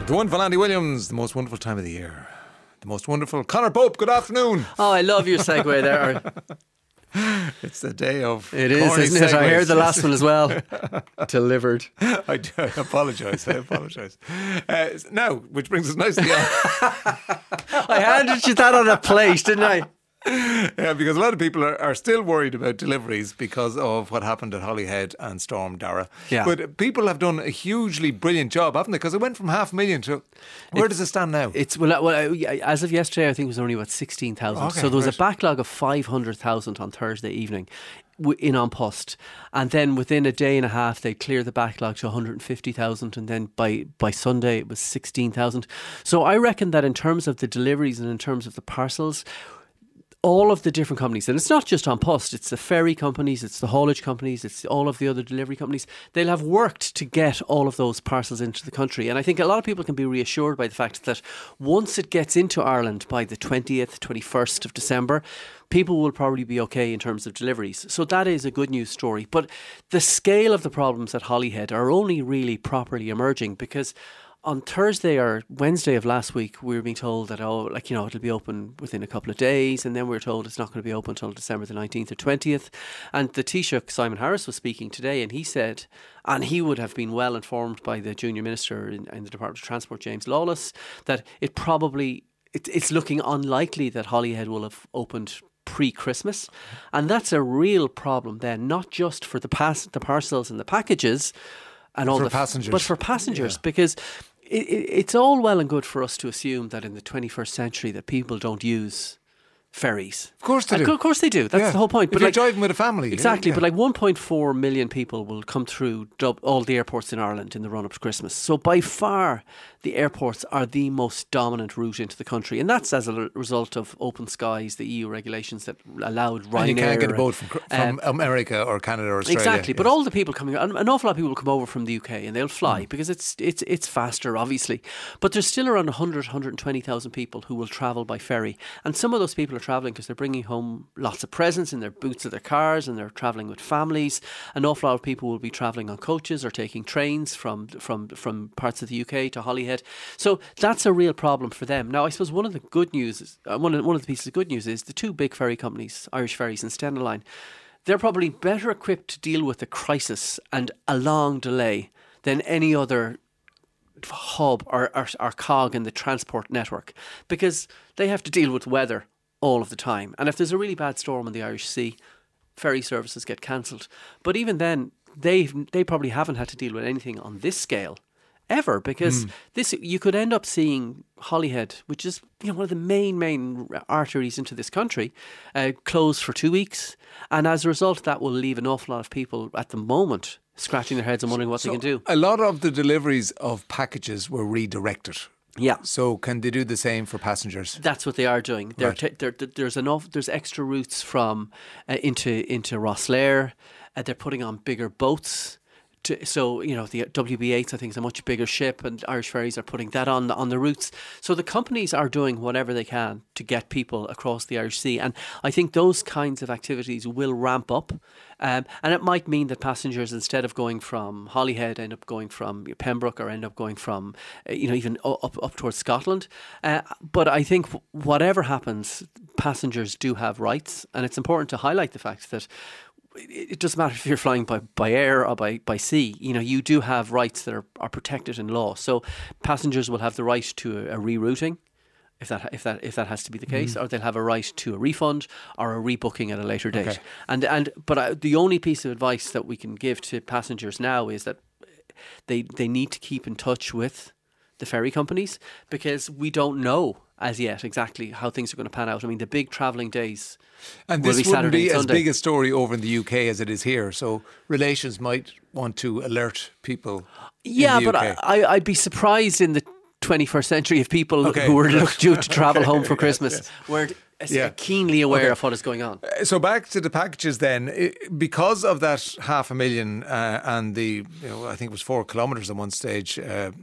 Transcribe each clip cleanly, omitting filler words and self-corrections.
The wonderful Andy Williams, the most wonderful time of the year. The most wonderful Conor Pope, good afternoon. Oh, I love your segue there. It's the day of It is, isn't it? I heard the last one as well. Delivered. I apologise. Now, which brings us nicely on. I handed you that on a plate, didn't I? Yeah, because a lot of people are still worried about deliveries because of what happened at Holyhead and Storm Dara. Yeah. But people have done a hugely brilliant job, haven't they? Because it went from 500,000 to... Where does it stand now? It's as of yesterday, I think it was only about 16,000. Okay, so there was right. a backlog of 500,000 on Thursday evening in An Post. And then within a day and a half, they cleared the backlog to 150,000. And then by Sunday, it was 16,000. So I reckon that in terms of the deliveries and in terms of the parcels, all of the different companies, and it's not just An Post, it's the ferry companies, it's the haulage companies, it's all of the other delivery companies, they'll have worked to get all of those parcels into the country. And I think a lot of people can be reassured by the fact that once it gets into Ireland by the 20th, 21st of December, people will probably be okay in terms of deliveries. So that is a good news story. But the scale of the problems at Holyhead are only really properly emerging because on Thursday or Wednesday of last week, we were being told that, it'll be open within a couple of days. And then we were told it's not going to be open until December the 19th or 20th. And the Taoiseach, Simon Harris, was speaking today and he said, and he would have been well informed by the junior minister in the Department of Transport, James Lawless, that it's looking unlikely that Holyhead will have opened pre-Christmas. And that's a real problem then, not just for the parcels and the packages, and all passengers. But for passengers, because it's all well and good for us to assume that in the 21st century that people don't use ferries. Of course they do. Of course they do. That's the whole point. But you're driving with a family. Exactly. Yeah. But like 1.4 million people will come through all the airports in Ireland in the run-up to Christmas. So by far, the airports are the most dominant route into the country. And that's as a result of Open Skies, the EU regulations that allowed Ryanair. And you can't get a boat from America or Canada or Australia. Exactly. Yes. But all the people coming, an awful lot of people will come over from the UK and they'll fly because it's faster, obviously. But there's still around 120,000 people who will travel by ferry. And some of those people are travelling because they're bringing home lots of presents in their boots of their cars and they're travelling with families. An awful lot of people will be travelling on coaches or taking trains from parts of the UK to Holyhead. So that's a real problem for them. Now, I suppose one of the good news is, one of the pieces of good news is the two big ferry companies, Irish Ferries and Stena Line, they're probably better equipped to deal with a crisis and a long delay than any other hub or cog in the transport network, because they have to deal with weather all of the time. And if there's a really bad storm in the Irish Sea, ferry services get cancelled. But even then, they probably haven't had to deal with anything on this scale ever, because you could end up seeing Holyhead, which is one of the main arteries into this country, closed for 2 weeks, and as a result, that will leave an awful lot of people at the moment scratching their heads and wondering what they can do. A lot of the deliveries of packages were redirected. Yeah. So can they do the same for passengers? That's what they are doing. There's extra routes from into Rosslare. They're putting on bigger boats. So the WB8s, I think, is a much bigger ship, and Irish Ferries are putting that on the routes. So the companies are doing whatever they can to get people across the Irish Sea, and I think those kinds of activities will ramp up. And it might mean that passengers, instead of going from Holyhead, end up going from Pembroke or end up going from even up towards Scotland. But I think whatever happens, passengers do have rights, and it's important to highlight the fact that it doesn't matter if you're flying by air or by sea. You do have rights that are protected in law. So passengers will have the right to a rerouting, if that has to be the case, or they'll have a right to a refund or a rebooking at a later date. Okay. But the only piece of advice that we can give to passengers now is that they need to keep in touch with the ferry companies, because we don't know as yet exactly how things are going to pan out. I mean, the big travelling days and will this be wouldn't Saturday be and as Sunday. big a story over in the UK as it is here, so relations might want to alert people in the but UK. I'd be surprised in the 21st century if people who were due to travel home for Christmas were keenly aware of what is going on. So back to the packages then. Because of that 500,000 and the, I think it was 4 kilometres at one stage,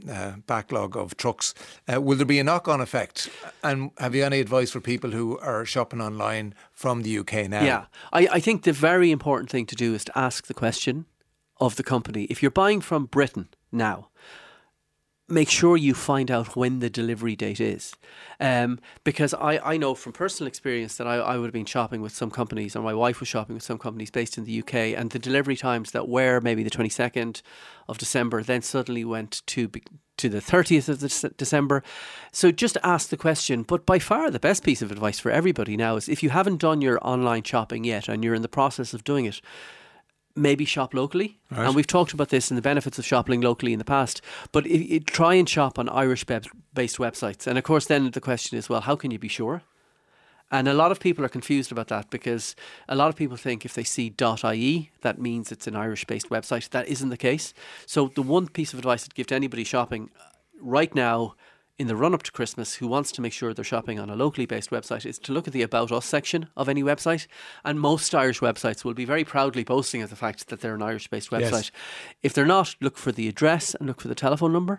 backlog of trucks, will there be a knock-on effect? And have you any advice for people who are shopping online from the UK now? Yeah, I think the very important thing to do is to ask the question of the company. If you're buying from Britain now, make sure you find out when the delivery date is. Because I know from personal experience that I would have been shopping with some companies, or my wife was shopping with some companies based in the UK, and the delivery times that were maybe the 22nd of December then suddenly went to the 30th of December. So just ask the question. But by far the best piece of advice for everybody now is, if you haven't done your online shopping yet and you're in the process of doing it, maybe shop locally. Right. And we've talked about this and the benefits of shopping locally in the past. But try and shop on Irish-based websites. And of course, then the question is, well, how can you be sure? And a lot of people are confused about that, because a lot of people think if they see .ie, that means it's an Irish-based website. That isn't the case. So the one piece of advice I'd give to anybody shopping right now, in the run-up to Christmas, who wants to make sure they're shopping on a locally based website, is to look at the About Us section of any website. And most Irish websites will be very proudly boasting of the fact that they're an Irish-based website. Yes. If they're not, look for the address and look for the telephone number.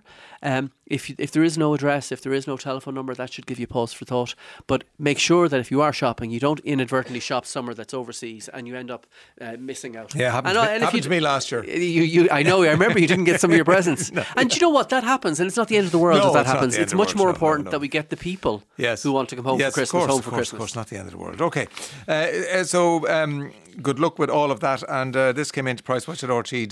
If there is no address, if there is no telephone number, that should give you pause for thought. But make sure that if you are shopping, you don't inadvertently shop somewhere that's overseas and you end up missing out. Yeah, happened to me last year. I know, I remember you didn't get some of your presents. No. And do you know what? That happens, and it's not the end of the world if that happens. It's much more important that we get the people who want to come home for Christmas home for Christmas. Of course, not the end of the world. Okay, so good luck with all of that. And this came into pricewatch at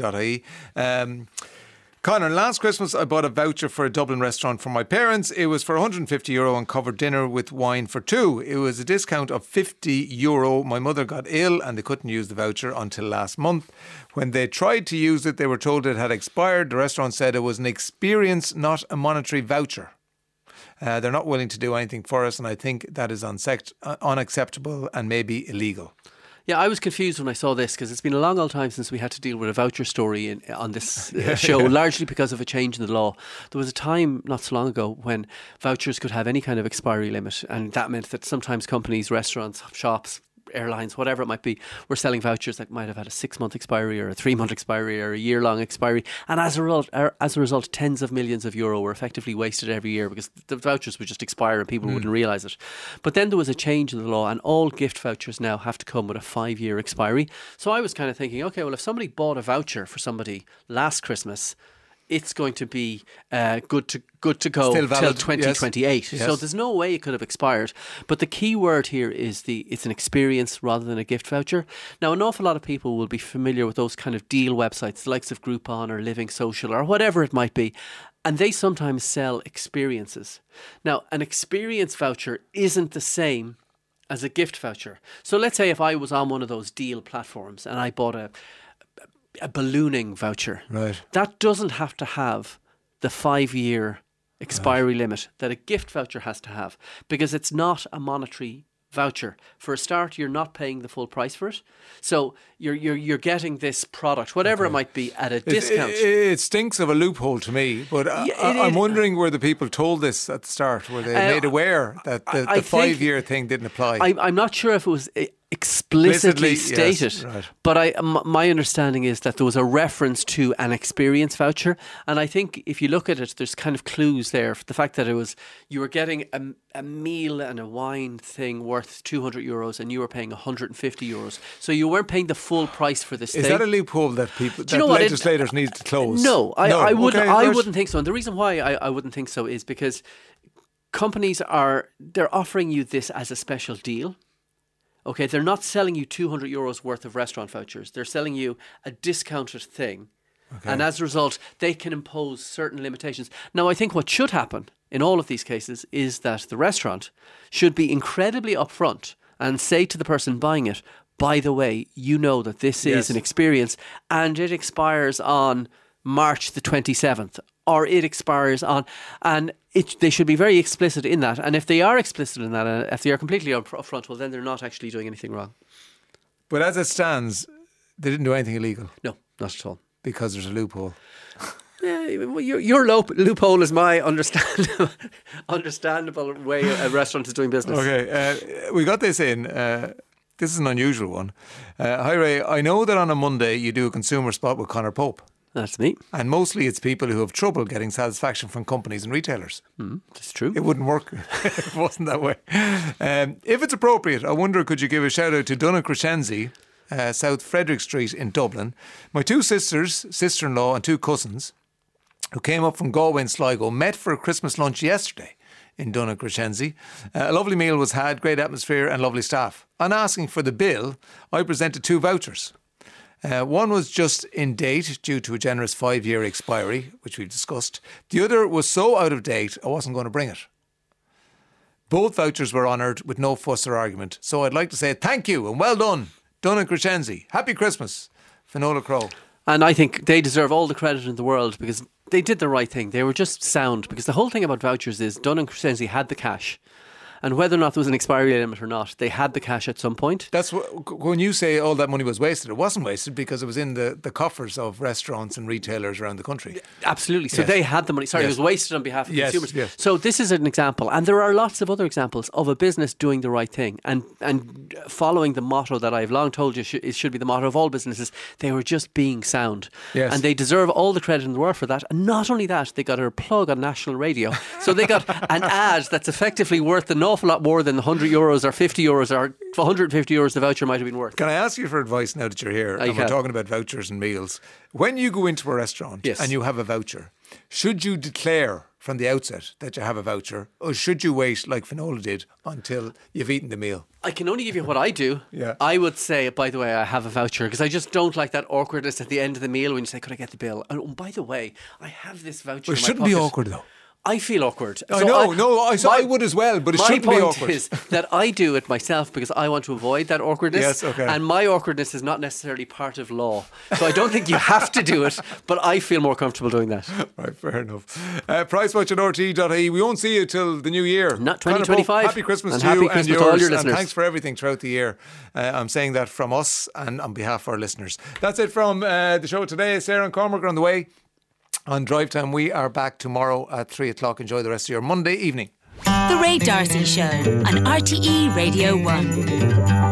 rte.ie. Conor, last Christmas I bought a voucher for a Dublin restaurant for my parents. It was for €150 and covered dinner with wine for two. It was a discount of €50. My mother got ill and they couldn't use the voucher until last month. When they tried to use it, they were told it had expired. The restaurant said it was an experience, not a monetary voucher. They're not willing to do anything for us, and I think that is unacceptable and maybe illegal. Yeah, I was confused when I saw this, because it's been a long old time since we had to deal with a voucher story on this show, largely because of a change in the law. There was a time not so long ago when vouchers could have any kind of expiry limit, and that meant that sometimes companies, restaurants, shops, airlines, whatever it might be, were selling vouchers that might have had a 6-month expiry or a 3-month expiry or a year-long expiry, and as a result tens of millions of euro were effectively wasted every year because the vouchers would just expire and people wouldn't realise it. But then there was a change in the law, and all gift vouchers now have to come with a 5-year expiry. So I was kind of thinking, okay, well, if somebody bought a voucher for somebody last Christmas, it's going to be good to go till 2028. Yes. So there's no way it could have expired. But the key word here is it's an experience rather than a gift voucher. Now, an awful lot of people will be familiar with those kind of deal websites, the likes of Groupon or Living Social or whatever it might be. And they sometimes sell experiences. Now, an experience voucher isn't the same as a gift voucher. So let's say if I was on one of those deal platforms and I bought a ballooning voucher. Right. That doesn't have to have the 5-year expiry limit that a gift voucher has to have, because it's not a monetary voucher. For a start, you're not paying the full price for it. So you're getting this product, whatever it might be, at a discount. It stinks of a loophole to me, but I'm wondering, were the people told this at the start? Were they made aware that the 5-year thing didn't apply? I'm not sure if it was explicitly stated, yes, right. But my understanding is that there was a reference to an experience voucher, and I think if you look at it, there's kind of clues there. The fact that you were getting a meal and a wine thing worth €200 and you were paying €150, so you weren't paying the full price for this thing. Is that a loophole that legislators need to close? No, I wouldn't think so. And the reason why I wouldn't think so is because companies they're offering you this as a special deal. Okay, they're not selling you €200 worth of restaurant vouchers. They're selling you a discounted thing. Okay. And as a result, they can impose certain limitations. Now, I think what should happen in all of these cases is that the restaurant should be incredibly upfront and say to the person buying it, by the way, you know that this is an experience and it expires on March the 27th. Or it expires on, and they should be very explicit in that. And if they are explicit in that, and if they are completely upfront, well, then they're not actually doing anything wrong. But as it stands, they didn't do anything illegal. No, not at all. Because there's a loophole. Yeah, your loophole is my understandable way a restaurant is doing business. Okay, we got this in. This is an unusual one. Hi Ray, I know that on a Monday you do a consumer spot with Conor Pope. That's me. And mostly it's people who have trouble getting satisfaction from companies and retailers. That's true. It wouldn't work if it wasn't that way. If it's appropriate, I wonder, could you give a shout out to Donna Crescenzi, South Frederick Street in Dublin. My two sisters, sister-in-law and two cousins who came up from Galway and Sligo, met for a Christmas lunch yesterday in Donaghcrescenzi. A lovely meal was had, great atmosphere and lovely staff. On asking for the bill, I presented 2 vouchers. One was just in date due to a generous 5-year expiry, which we've discussed. The other was so out of date, I wasn't going to bring it. Both vouchers were honoured with no fuss or argument. So I'd like to say thank you and well done, Donaghcrescenzi. Happy Christmas, Finola Crow. And I think they deserve all the credit in the world because they did the right thing. They were just sound, because the whole thing about vouchers is Donaghcrescenzi had the cash. And whether or not there was an expiry limit or not, they had the cash at some point. That's what, when you say all that money was wasted, it wasn't wasted because it was in the coffers of restaurants and retailers around the country. Absolutely. So they had the money. Sorry, Yes. it was wasted on behalf of consumers. Yes. So this is an example. And there are lots of other examples of a business doing the right thing and following the motto that I've long told you it should be the motto of all businesses. They were just being sound. Yes. And they deserve all the credit in the world for that. And not only that, they got a plug on national radio. So they got an ad that's effectively worth an awful lot more than €100 or €50 or €150 the voucher might have been worth. Can I ask you for advice now that you're here and we're talking about vouchers and meals? When you go into a restaurant and you have a voucher, should you declare from the outset that you have a voucher, or should you wait, like Finola did, until you've eaten the meal? I can only give you what I do. Yeah. I would say, by the way, I have a voucher, because I just don't like that awkwardness at the end of the meal when you say, could I get the bill? And oh, by the way, I have this voucher Well, it in my shouldn't be pocket. awkward though. I feel awkward. I would as well, but it shouldn't be awkward. My point is that I do it myself because I want to avoid that awkwardness. Yes, okay. And my awkwardness is not necessarily part of law. So I don't think you have to do it, but I feel more comfortable doing that. Right, fair enough. Pricewatch at RTE.ie. We won't see you till the new year. Not 2025. Happy Christmas and to happy you Christmas and yours. to all your listeners. And thanks for everything throughout the year. I'm saying that from us and on behalf of our listeners. That's it from the show today. Sarah and Cormac are on the way. On Drive Time, we are back tomorrow at 3 o'clock. Enjoy the rest of your Monday evening. The Ray D'Arcy Show on RTE Radio 1.